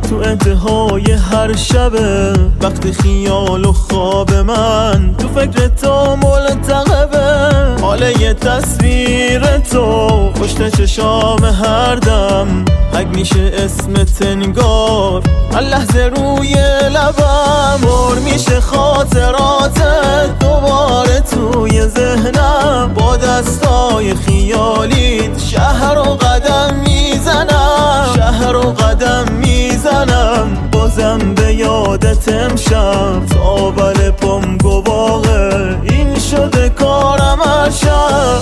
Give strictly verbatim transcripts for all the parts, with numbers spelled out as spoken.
تو انتهای هر شبه، وقتی خیال و خواب من تو فکر تو ملتقبه. حاله یه تصویر تو پشت چشام هر دم، حک میشه اسمت انگار هر لحظه روی لبم. پر میشه خاطراتت دوباره توی ذهنم، با دستای خیالیت شهر رو قدم میزنم، شهر رو قدم میزنم. بازم به یادت امشب تا بل پام گواهه، این شده کارم هر شب.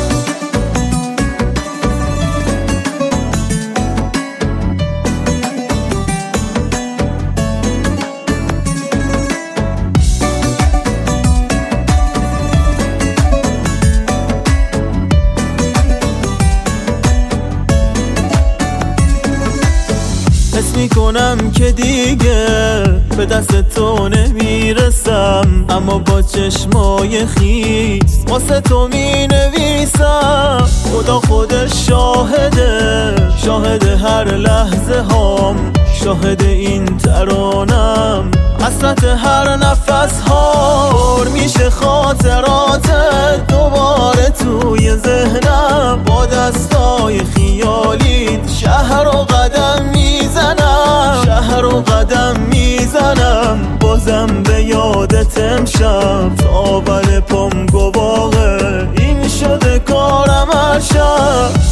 حس میکنم که دیگه به دست تو نمیرسم، اما با چشمای خیس واسه تو مینویسم. خدا خودش شاهده، شاهد هر لحظه هام، شاهد این ترانم، حسرت هر نفس ها. میشه خاطراتت دوباره توی ذهنم، با دستای خیالیت شهر رو قدم میزنم، شهر رو قدم میزنم. بازم به یادت امشب تا بل پام گواهه، این شده کارم هر شب.